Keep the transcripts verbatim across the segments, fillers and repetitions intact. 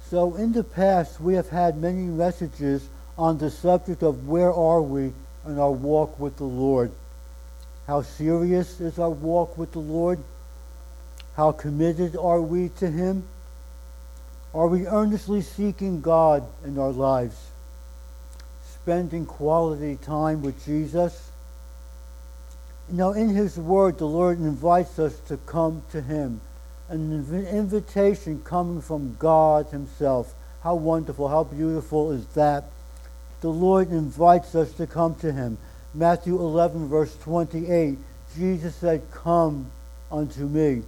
So in the past, we have had many messages on the subject of where are we in our walk with the Lord. How serious is our walk with the Lord? How committed are we to Him? Are we earnestly seeking God in our lives? Spending quality time with Jesus? You know, in His Word, the Lord invites us to come to Him. An inv- invitation coming from God Himself. How wonderful, how beautiful is that? The Lord invites us to come to Him. Matthew eleven, verse twenty-eight, Jesus said, "Come unto me."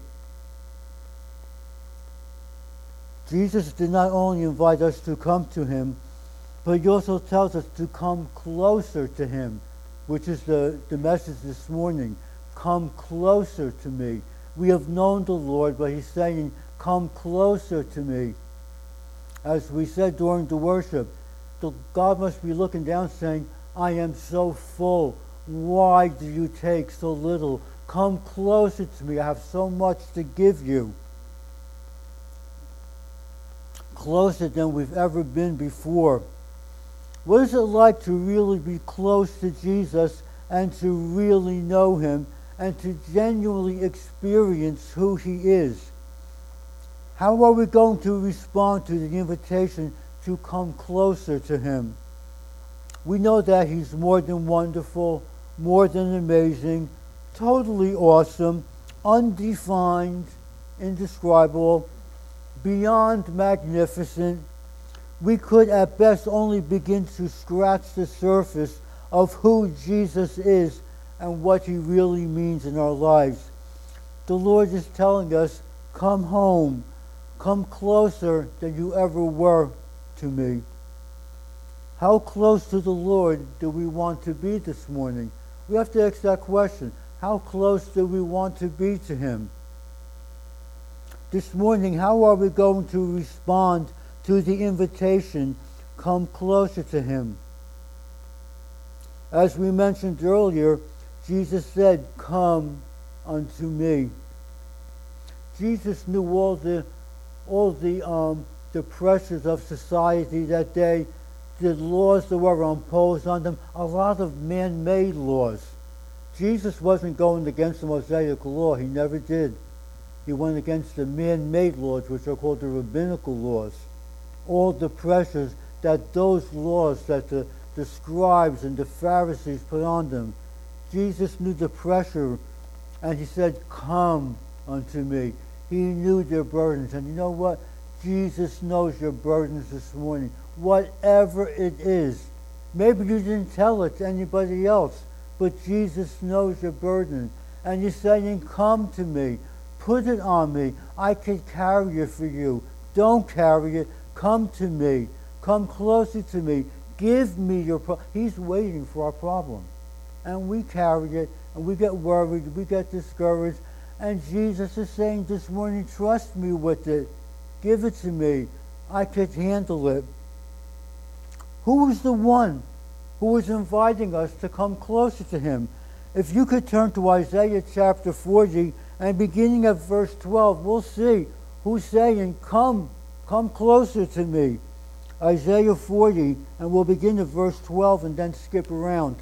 Jesus did not only invite us to come to Him, but He also tells us to come closer to Him, which is the, the message this morning. Come closer to me. We have known the Lord, but He's saying, come closer to me. As we said during the worship, the, God must be looking down saying, I am so full. Why do you take so little? Come closer to me. I have so much to give you. Closer than we've ever been before. What is it like to really be close to Jesus and to really know Him and to genuinely experience who He is? How are we going to respond to the invitation to come closer to Him? We know that He's more than wonderful, more than amazing, totally awesome, undefined, indescribable, beyond magnificent. We could at best only begin to scratch the surface of who Jesus is and what He really means in our lives. The Lord is telling us, come home, come closer than you ever were to me. How close to the Lord do we want to be this morning? We have to ask that question. How close do we want to be to Him? This morning, how are we going to respond to the invitation, come closer to Him? As we mentioned earlier, Jesus said, come unto me. Jesus knew all the all the um, the pressures of society that day, the laws that were imposed on them, a lot of man-made laws. Jesus wasn't going against the Mosaic law. He never did. He went against the man-made laws, which are called the rabbinical laws. All the pressures that those laws that the, the scribes and the Pharisees put on them. Jesus knew the pressure, and He said, come unto me. He knew their burdens. And you know what? Jesus knows your burdens this morning. Whatever it is. Maybe you didn't tell it to anybody else, but Jesus knows your burden. And He's saying, come to me. Put it on me. I can carry it for you. Don't carry it. Come to me. Come closer to me. Give me your problem. He's waiting for our problem. And we carry it, and we get worried, we get discouraged. And Jesus is saying this morning, trust me with it. Give it to me. I could handle it. Who is the one who is inviting us to come closer to Him? If you could turn to Isaiah chapter forty, and beginning at verse twelve, we'll see who's saying, come, come closer to me. Isaiah forty, and we'll begin at verse twelve and then skip around.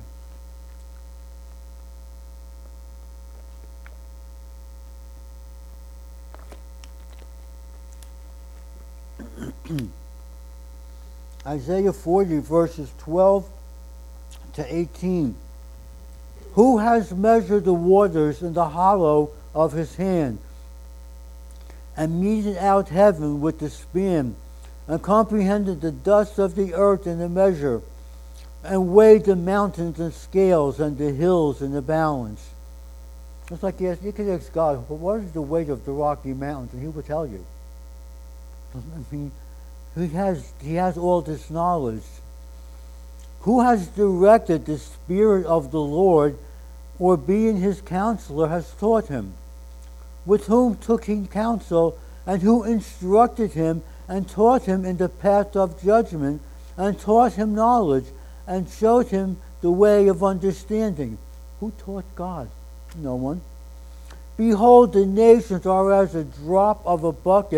Isaiah forty, verses twelve to eighteen. Who has measured the waters in the hollow of His hand, and meted out heaven with the span, and comprehended the dust of the earth in a measure, and weighed the mountains in scales, and the hills in a balance? It's like you, ask, you could ask God, well, what is the weight of the Rocky Mountains? And He will tell you. I mean, He has, he has all this knowledge. Who has directed the Spirit of the Lord, or being His counselor has taught Him? With whom took He counsel, and who instructed Him, and taught Him in the path of judgment, and taught Him knowledge, and showed Him the way of understanding? Who taught God? No one. Behold, the nations are as a drop of a bucket,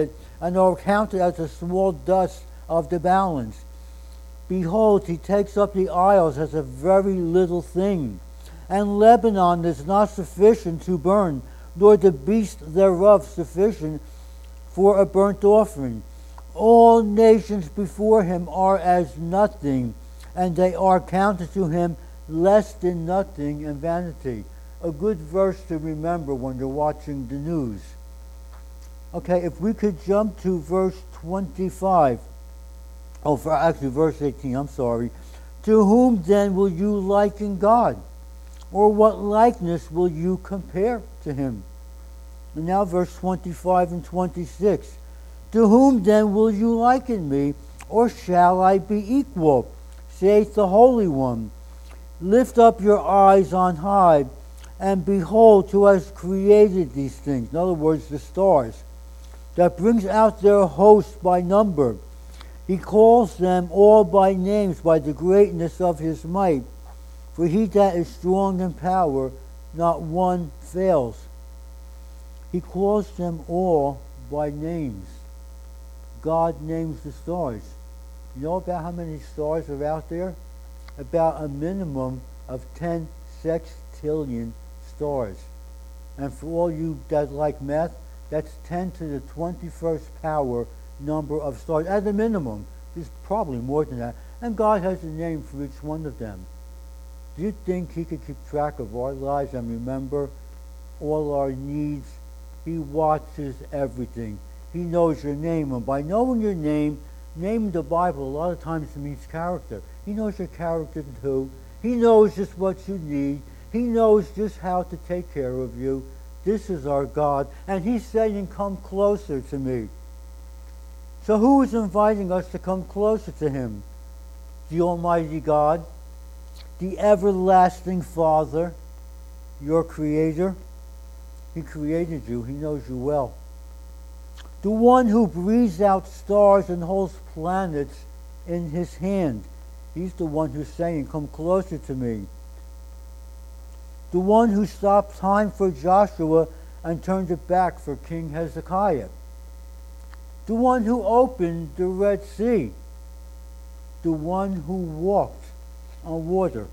and are counted as the small dust of the balance. Behold, he takes up the isles as a very little thing, and Lebanon is not sufficient to burn, nor the beast thereof sufficient for a burnt offering. All nations before him are as nothing, and they are counted to him less than nothing and vanity. A good verse to remember when you're watching the news. Okay, if we could jump to verse twenty-five. Oh, for actually verse eighteen, I'm sorry. To whom then will you liken God? Or what likeness will you compare to him? And now verse twenty-five and twenty-six. To whom then will you liken me? Or shall I be equal? Saith the Holy One. Lift up your eyes on high, and behold who has created these things. In other words, the stars, that brings out their hosts by number. He calls them all by names by the greatness of his might. For he that is strong in power, not one fails. He calls them all by names. God names the stars. You know about how many stars are out there? About a minimum of ten sextillion stars. And for all you that like math, that's ten to the twenty-first power number of stars. At a minimum, there's probably more than that. And God has a name for each one of them. Do you think he could keep track of our lives and remember all our needs? He watches everything. He knows your name. And by knowing your name, name in the Bible a lot of times means character. He knows your character too. He knows just what you need. He knows just how to take care of you. This is our God. And he's saying, come closer to me. So who is inviting us to come closer to him? The Almighty God, the everlasting Father, your Creator. He created you. He knows you well. The one who breathes out stars and holds planets in his hand. He's the one who's saying, come closer to me. The one who stopped time for Joshua and turned it back for King Hezekiah. The one who opened the Red Sea. The one who walked on water.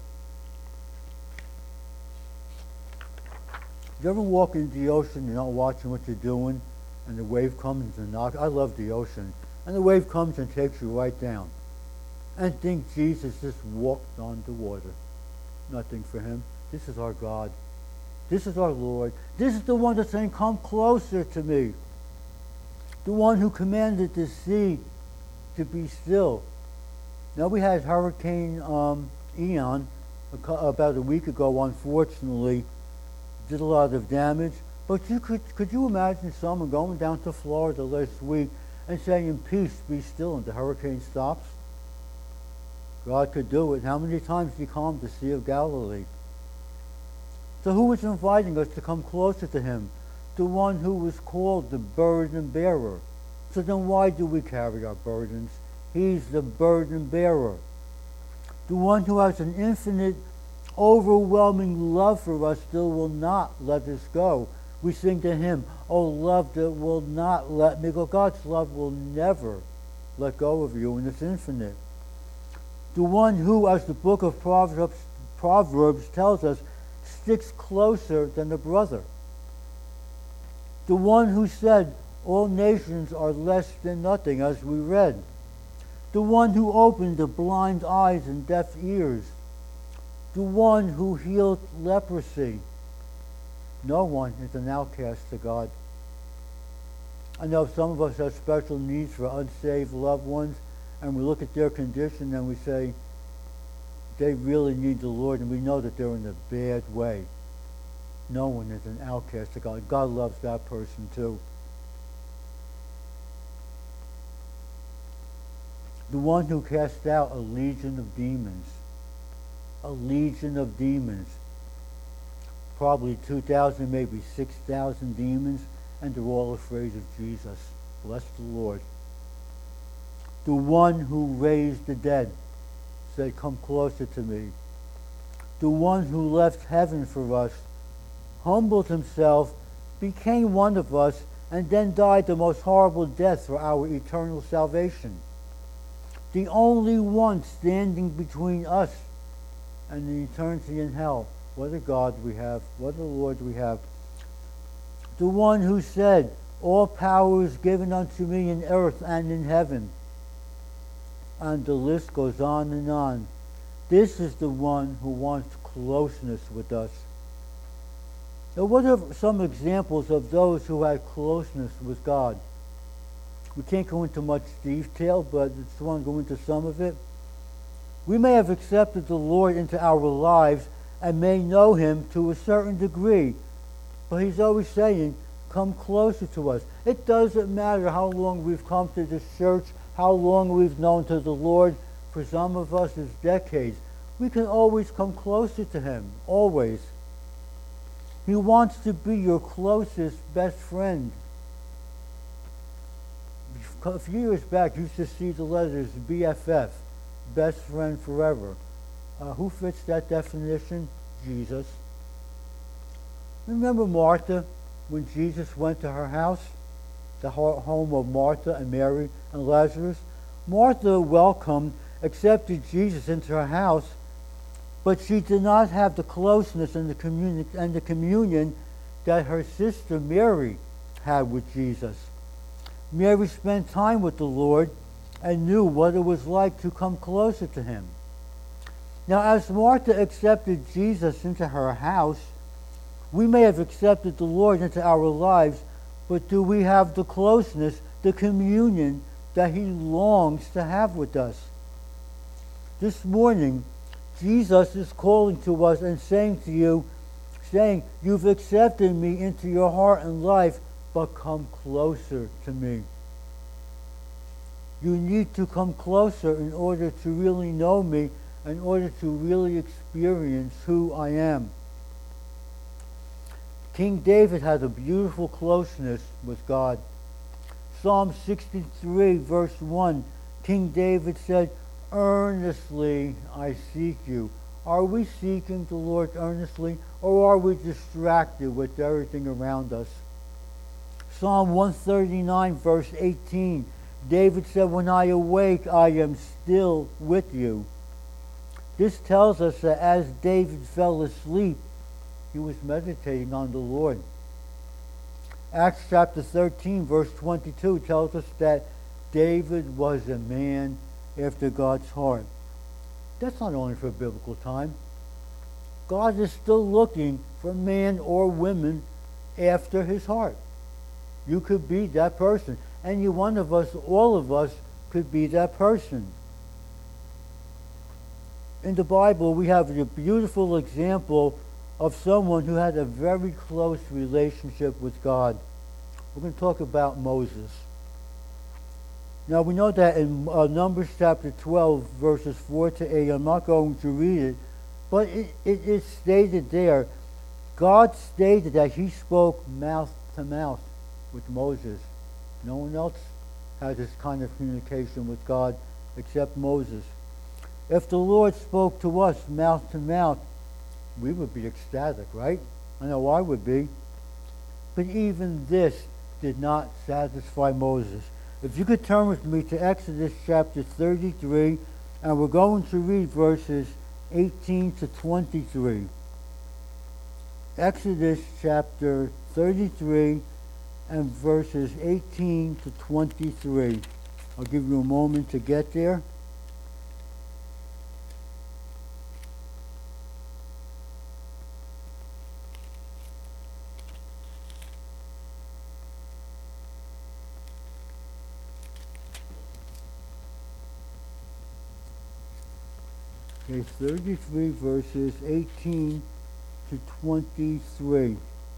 You ever walk into the ocean, you're not watching what you're doing, and the wave comes and knocks? I love the ocean. And the wave comes and takes you right down. And think Jesus just walked on the water. Nothing for him. This is our God. This is our Lord. This is the one that's saying, come closer to me. The one who commanded the sea to be still. Now we had Hurricane um, Ian a, about a week ago, unfortunately. Did a lot of damage. But you could, could you imagine someone going down to Florida last week and saying, peace, be still, and the hurricane stops? God could do it. How many times did he calm the Sea of Galilee? So who is inviting us to come closer to him? The one who was called the burden bearer. So then why do we carry our burdens? He's the burden bearer. The one who has an infinite, overwhelming love for us still will not let us go. We sing to him, oh love that will not let me go. God's love will never let go of you, and it's infinite. The one who, as the book of Proverbs, Proverbs tells us, sticks closer than a brother. The one who said, all nations are less than nothing, as we read. The one who opened the blind eyes and deaf ears. The one who healed leprosy. No one is an outcast to God. I know some of us have special needs for unsaved loved ones, and we look at their condition and we say, they really need the Lord, and we know that they're in a bad way. No one is an outcast to God. God loves that person too. The one who cast out a legion of demons. A legion of demons. Probably two thousand, maybe six thousand demons, and they're all afraid of Jesus. Bless the Lord. The one who raised the dead said, come closer to me. The one who left heaven for us, humbled himself, became one of us, and then died the most horrible death for our eternal salvation. The only one standing between us and the eternity in hell. What a God we have. What a Lord we have. The one who said, all power is given unto me in earth and in heaven. And the list goes on and on. This is the one who wants closeness with us. Now, what are some examples of those who had closeness with God? We can't go into much detail, but I just want to go into some of it. We may have accepted the Lord into our lives and may know Him to a certain degree, but He's always saying, come closer to us. It doesn't matter how long we've come to this church, how long we've known to the Lord. For some of us, it's decades. We can always come closer to Him, always. He wants to be your closest best friend. A few years back, you used to see the letters B F F, best friend forever. Uh, who fits that definition? Jesus. Remember Martha, when Jesus went to her house, the home of Martha and Mary and Lazarus? Martha welcomed, accepted Jesus into her house, but she did not have the closeness and the, communi- and the communion that her sister Mary had with Jesus. Mary spent time with the Lord and knew what it was like to come closer to Him. Now, as Martha accepted Jesus into her house, we may have accepted the Lord into our lives, but do we have the closeness, the communion that He longs to have with us? This morning, Jesus is calling to us and saying to you, saying, you've accepted me into your heart and life, but come closer to me. You need to come closer in order to really know me, in order to really experience who I am. King David had a beautiful closeness with God. Psalm sixty-three, verse one, King David said, earnestly I seek you. Are we seeking the Lord earnestly, or are we distracted with everything around us? Psalm one thirty-nine, verse eighteen, David said, when I awake, I am still with you. This tells us that as David fell asleep, he was meditating on the Lord. Acts chapter thirteen, verse twenty-two tells us that David was a man after God's heart. That's not only for biblical time. God is still looking for men or women after His heart. You could be that person. Any one of us, all of us, could be that person. In the Bible, we have a beautiful example of someone who had a very close relationship with God. We're going to talk about Moses. Now, we know that in uh, Numbers chapter twelve, verses four to eight, I'm not going to read it, but it, it is stated there, God stated that He spoke mouth to mouth with Moses. No one else had this kind of communication with God except Moses. If the Lord spoke to us mouth to mouth, we would be ecstatic, right? I know I would be. But even this did not satisfy Moses. If you could turn with me to Exodus chapter thirty-three, and we're going to read verses eighteen to twenty-three. Exodus chapter thirty-three and verses eighteen to twenty-three. I'll give you a moment to get there. Okay, thirty-three verses eighteen to twenty-three.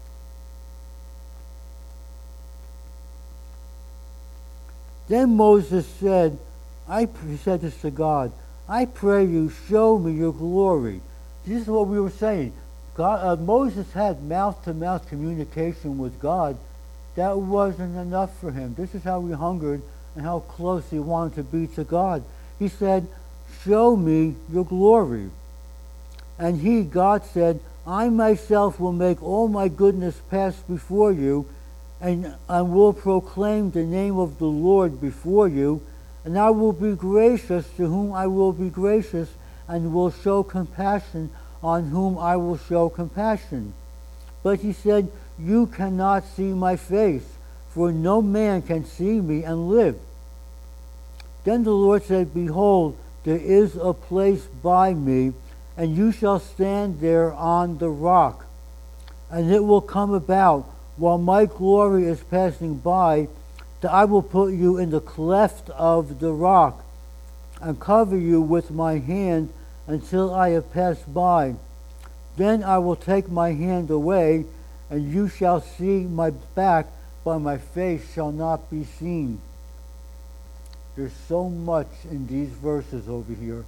Then Moses said, I he said this to God, I pray you, show me your glory. This is what we were saying. God, uh, Moses had mouth-to-mouth communication with God. That wasn't enough for him. This is how he hungered and how close he wanted to be to God. He said, show me your glory. And he, God, said, I myself will make all my goodness pass before you, and I will proclaim the name of the Lord before you, and I will be gracious to whom I will be gracious, and will show compassion on whom I will show compassion. But he said, you cannot see my face, for no man can see me and live. Then the Lord said, behold, there is a place by me, and you shall stand there on the rock. And it will come about, while my glory is passing by, that I will put you in the cleft of the rock, and cover you with my hand until I have passed by. Then I will take my hand away, and you shall see my back, but my face shall not be seen. There's so much in these verses over here.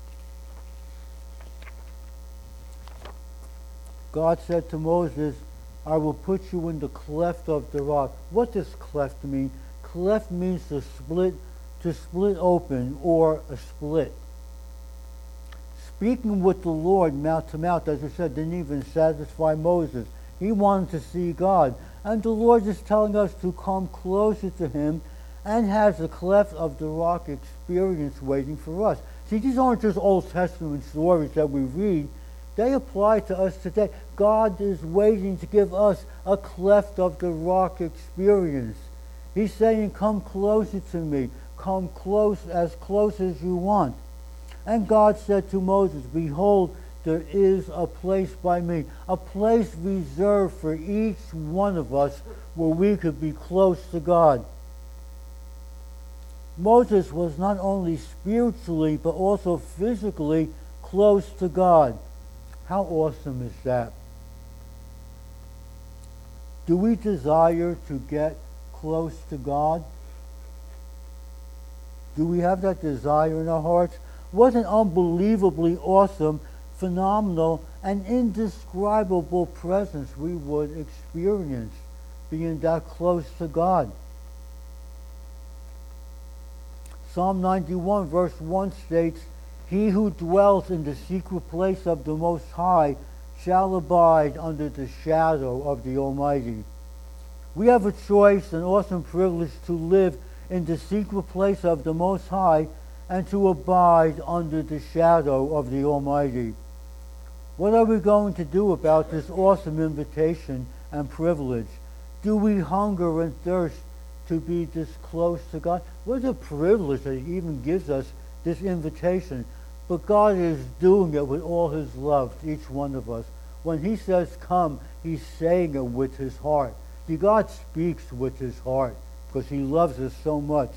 God said to Moses, I will put you in the cleft of the rock. What does cleft mean? Cleft means to split, to split open, or a split. Speaking with the Lord mouth to mouth, as I said, didn't even satisfy Moses. He wanted to see God. And the Lord is telling us to come closer to him, and has the cleft of the rock experience waiting for us. See, these aren't just Old Testament stories that we read. They apply to us today. God is waiting to give us a cleft of the rock experience. He's saying, come closer to me. Come close, as close as you want. And God said to Moses, behold, there is a place by me, a place reserved for each one of us where we could be close to God. Moses was not only spiritually, but also physically close to God. How awesome is that? Do we desire to get close to God? Do we have that desire in our hearts? What an unbelievably awesome, phenomenal, and indescribable presence we would experience being that close to God. Psalm ninety-one verse one states, he who dwells in the secret place of the Most High shall abide under the shadow of the Almighty. We have a choice, an awesome privilege to live in the secret place of the Most High and to abide under the shadow of the Almighty. What are we going to do about this awesome invitation and privilege? Do we hunger and thirst to be this close to God? What a privilege that he even gives us this invitation. But God is doing it with all his love to each one of us. When he says come, he's saying it with his heart. See, God speaks with his heart because he loves us so much.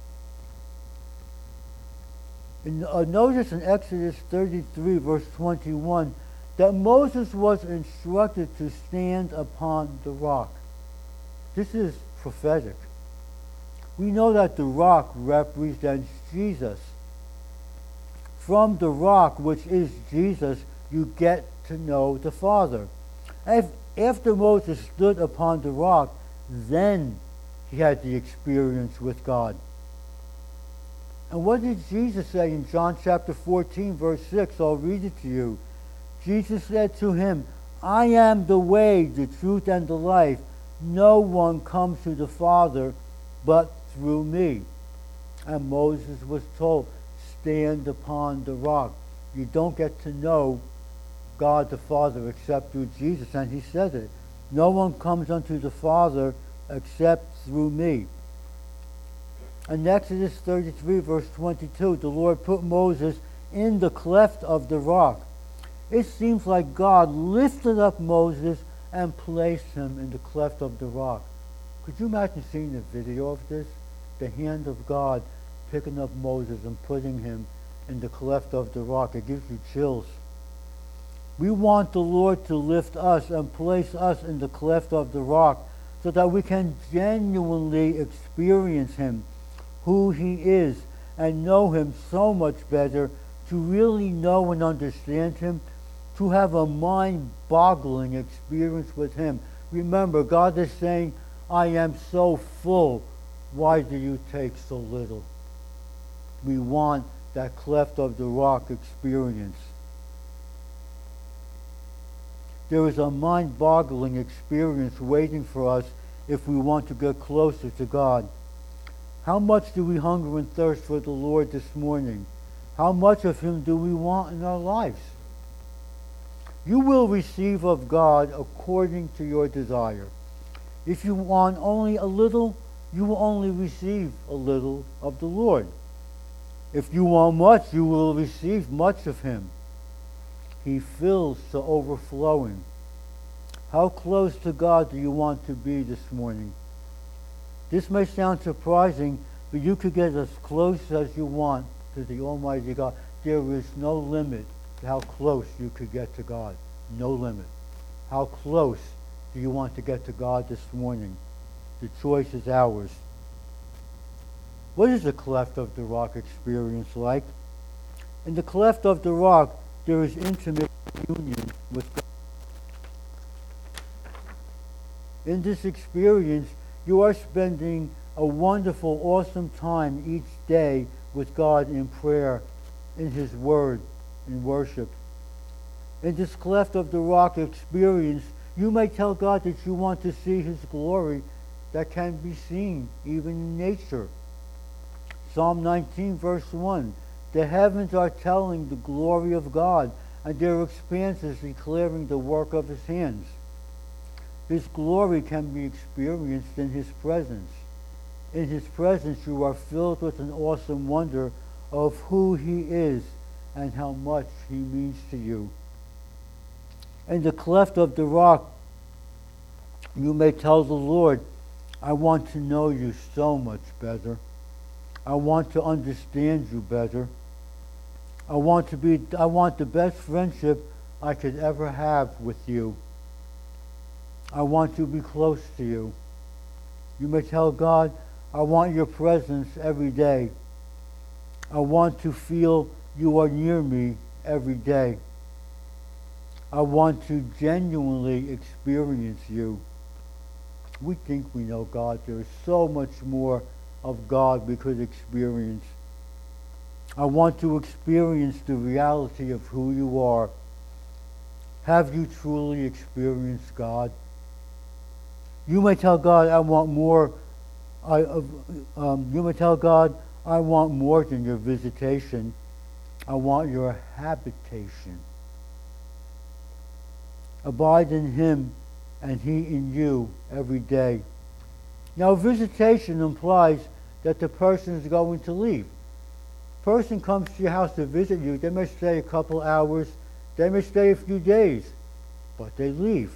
And, uh, notice in Exodus thirty-three verse twenty-one that Moses was instructed to stand upon the rock. This is prophetic. We know that the rock represents Jesus. From the rock, which is Jesus, you get to know the Father. If, after Moses stood upon the rock, then he had the experience with God. And what did Jesus say in John chapter fourteen, verse six? I'll read it to you. Jesus said to him, I am the way, the truth, and the life. No one comes to the Father but through me. And Moses was told, stand upon the rock. You don't get to know God the Father except through Jesus. And he said it. No one comes unto the Father except through me. In Exodus thirty-three, verse twenty-two, the Lord put Moses in the cleft of the rock. It seems like God lifted up Moses and placed him in the cleft of the rock. Could you imagine seeing a video of this? The hand of God picking up Moses and putting him in the cleft of the rock. It gives you chills. We want the Lord to lift us and place us in the cleft of the rock so that we can genuinely experience him, who he is, and know him so much better, to really know and understand him, to have a mind-boggling experience with him. Remember, God is saying, I am so full. Why do you take so little? We want that cleft of the rock experience. There is a mind-boggling experience waiting for us if we want to get closer to God. How much do we hunger and thirst for the Lord this morning? How much of Him do we want in our lives? You will receive of God according to your desire. If you want only a little, you will only receive a little of the Lord. If you want much, you will receive much of Him. He fills to overflowing. How close to God do you want to be this morning? This may sound surprising, but you could get as close as you want to the Almighty God. There is no limit to how close you could get to God. No limit. How close do you want to get to God this morning? The choice is ours. What is the cleft of the rock experience like? In the cleft of the rock, there is intimate union with God. In this experience, you are spending a wonderful, awesome time each day with God in prayer, in His Word, in worship. In this cleft of the rock experience, you may tell God that you want to see His glory that can be seen even in nature. Psalm nineteen, verse one, the heavens are telling the glory of God, and their expanses declaring the work of His hands. His glory can be experienced in His presence. In His presence you are filled with an awesome wonder of who He is and how much He means to you. In the cleft of the rock, you may tell the Lord, I want to know you so much better. I want to understand you better. I want to be I want the best friendship I could ever have with you. I want to be close to you. You may tell God, I want your presence every day. I want to feel you are near me every day. I want to genuinely experience you. We think we know God. There is so much more of God we could experience. I want to experience the reality of who you are. Have you truly experienced God? You may tell God, I want more. I, um, you may tell God, I want more than your visitation. I want your habitation. Abide in Him and He in you every day. Now, visitation implies that the person is going to leave. A person comes to your house to visit you. They may stay a couple hours. They may stay a few days. But they leave.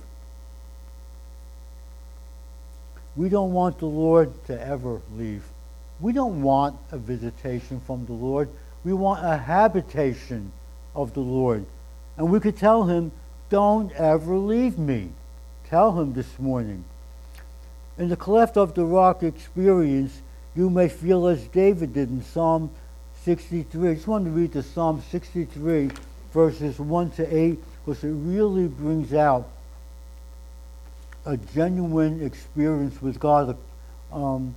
We don't want the Lord to ever leave. We don't want a visitation from the Lord. We want a habitation of the Lord. And we could tell Him, don't ever leave me. Tell Him this morning. In the cleft of the rock experience, you may feel as David did in Psalm sixty-three. I just want to read the Psalm sixty-three, verses one to eight, because it really brings out a genuine experience with God, um,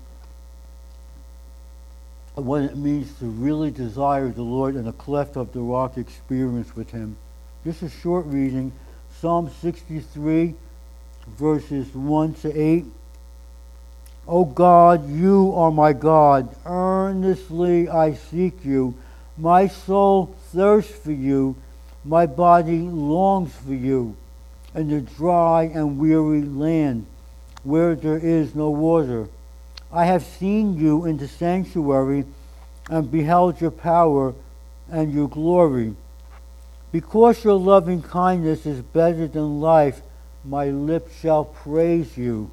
what it means to really desire the Lord in a cleft of the rock experience with Him. This is short reading. Psalm sixty-three, verses one to eight. O God, you are my God. Earnestly I seek you. My soul thirsts for you. My body longs for you in the dry and weary land where there is no water. I have seen you in the sanctuary and beheld your power and your glory. Because your loving kindness is better than life, my lips shall praise you.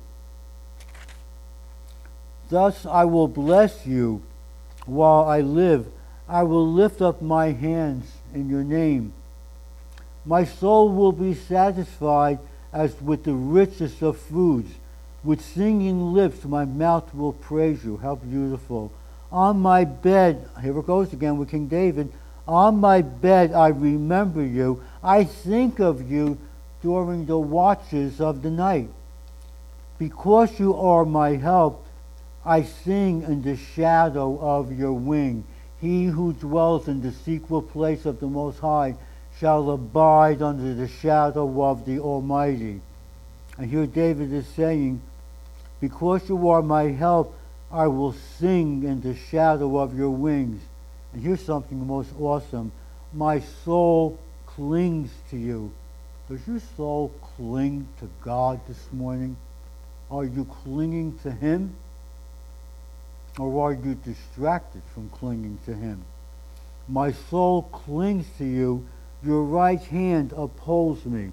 Thus I will bless you while I live. I will lift up my hands in your name. My soul will be satisfied as with the richest of foods. With singing lips my mouth will praise you. How beautiful. On my bed, here it goes again with King David. On my bed I remember you. I think of you during the watches of the night. Because you are my help, I sing in the shadow of your wing. He who dwells in the secret place of the Most High shall abide under the shadow of the Almighty. And here David is saying, Because you are my help, I will sing in the shadow of your wings. And here's something most awesome. My soul clings to you. Does your soul cling to God this morning? Are you clinging to Him? Or are you distracted from clinging to Him? My soul clings to you. Your right hand upholds me.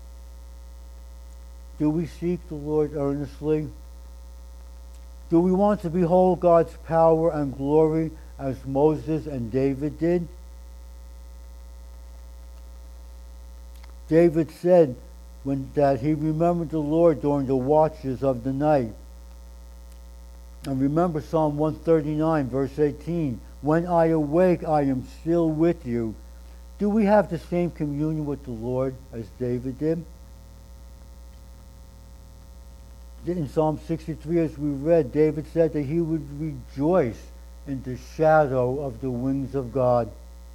Do we seek the Lord earnestly? Do we want to behold God's power and glory as Moses and David did? David said when, that he remembered the Lord during the watches of the night. And remember Psalm one thirty-nine, verse eighteen. When I awake, I am still with you. Do we have the same communion with the Lord as David did? In Psalm sixty-three, as we read, David said that he would rejoice in the shadow of the wings of God.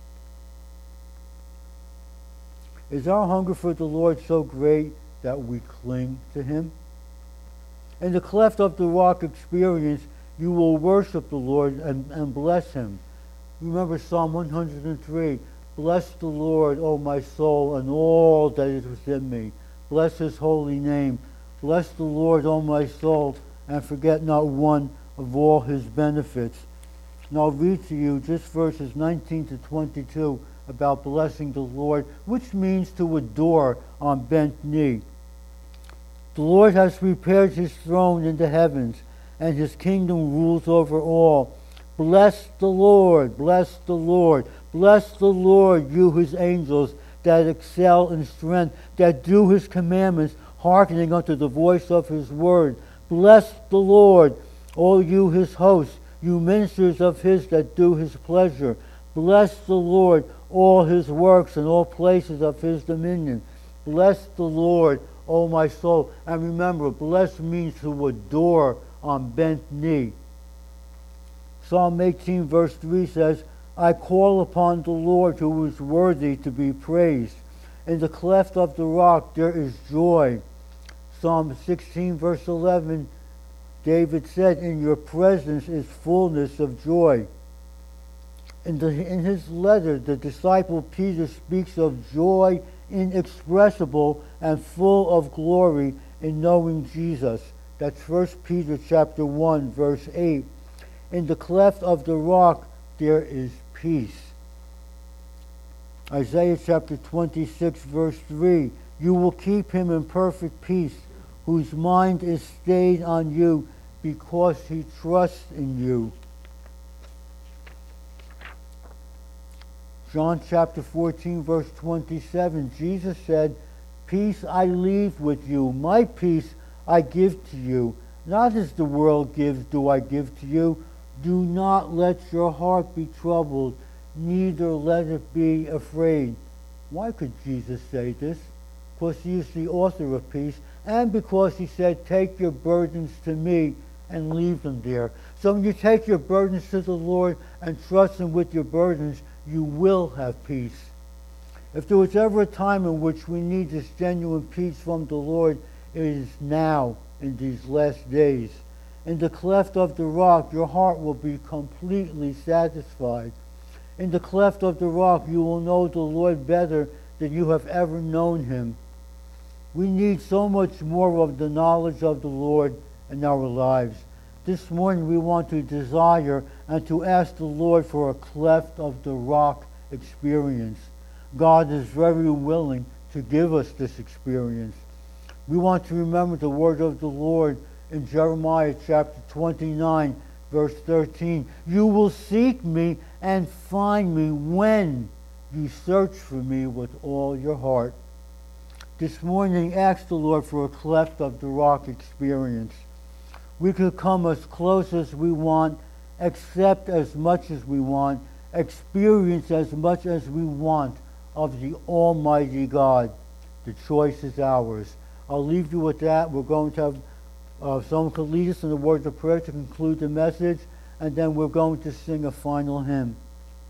Is our hunger for the Lord so great that we cling to Him? In the cleft of the rock experience, you will worship the Lord and, and bless Him. Remember Psalm one hundred three. Bless the Lord, O my soul, and all that is within me. Bless His holy name. Bless the Lord, O my soul, and forget not one of all His benefits. And I'll read to you just verses nineteen to twenty-two about blessing the Lord, which means to adore on bent knee. The Lord has prepared His throne in the heavens, and His kingdom rules over all. Bless the Lord, bless the Lord, bless the Lord, you His angels that excel in strength, that do His commandments, hearkening unto the voice of His word. Bless the Lord, all you His hosts, you ministers of His that do His pleasure. Bless the Lord, all His works and all places of His dominion. Bless the Lord, O my soul. And remember, bless means to adore on bent knee. Psalm eighteen verse three says, I call upon the Lord who is worthy to be praised. In the cleft of the rock there is joy. Psalm sixteen verse eleven, David said, in your presence is fullness of joy. In, the, in his letter, the disciple Peter speaks of joy inexpressible and full of glory in knowing Jesus. That's First Peter chapter one, verse eight. In the cleft of the rock there is peace. Isaiah chapter twenty-six, verse three. You will keep him in perfect peace, whose mind is stayed on you, because he trusts in you. John chapter fourteen, verse twenty-seven, Jesus said, peace I leave with you, my peace I give to you. Not as the world gives do I give to you. Do not let your heart be troubled, neither let it be afraid. Why could Jesus say this? Because He is the author of peace, and because He said, take your burdens to me and leave them there. So when you take your burdens to the Lord and trust Him with your burdens, you will have peace. If there was ever a time in which we need this genuine peace from the Lord, it is now, in these last days. In the cleft of the rock, your heart will be completely satisfied. In the cleft of the rock, you will know the Lord better than you have ever known Him. We need so much more of the knowledge of the Lord in our lives. This morning we want to desire and to ask the Lord for a cleft of the rock experience. God is very willing to give us this experience. We want to remember the word of the Lord in Jeremiah chapter twenty-nine, verse thirteen. You will seek me and find me when you search for me with all your heart. This morning, ask the Lord for a cleft of the rock experience. We could come as close as we want, accept as much as we want, experience as much as we want of the Almighty God. The choice is ours. I'll leave you with that. We're going to have uh, someone could lead us in the words of prayer to conclude the message, and then we're going to sing a final hymn.